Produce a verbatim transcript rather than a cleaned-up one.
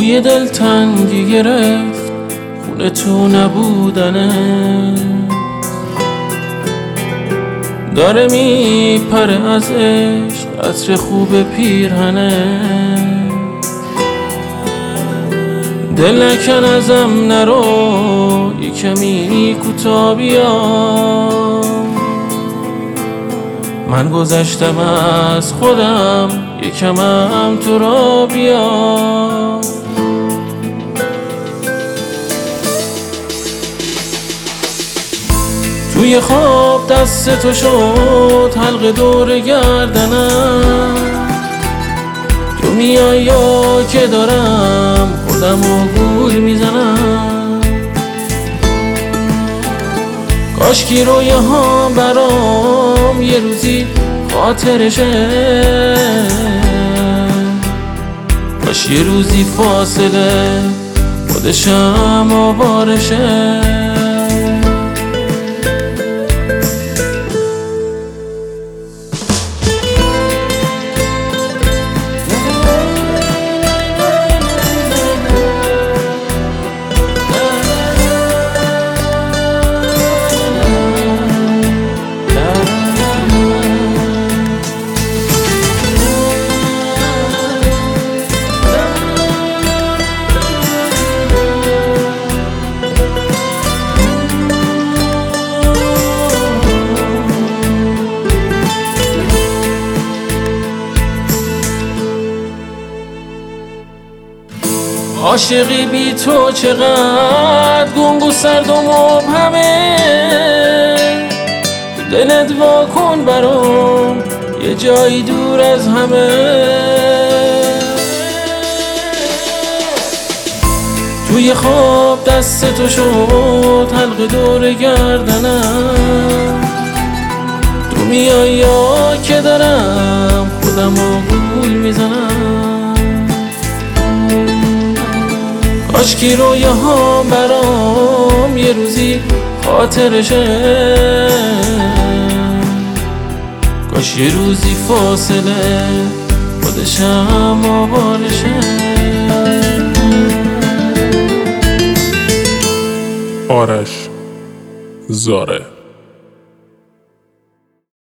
توی دل تنگی گرفت خونه تو نبودنه، داره میپره از عشق عطر خوب پیرهنه. دل نکن ازم نرو، یه کمی کوتا بیا، من گذشتم از خودم، یکمم تو را بیا. توی خواب دست تو شد حلقه دور گردنم، تو میای یا که دارم خودم رو گول میزنم. کاشکی رویه ها برام یه روزی خاطرشه، کاش یه روزی فاصله خودشم آوارشه. عاشقی بی تو چقدر گنگ و سرد و مبهمه، دلت وا کن برام یه جایی دور از همه. توی خواب دست تو شد حلقه دور گردنم، تو میای یا که دارم خودم رو گول میزنم. کاشکی رویه ها برام یه روزی خاطرشه، کاش یه روزی فاصله خودشم آوارشه. آرش زاره.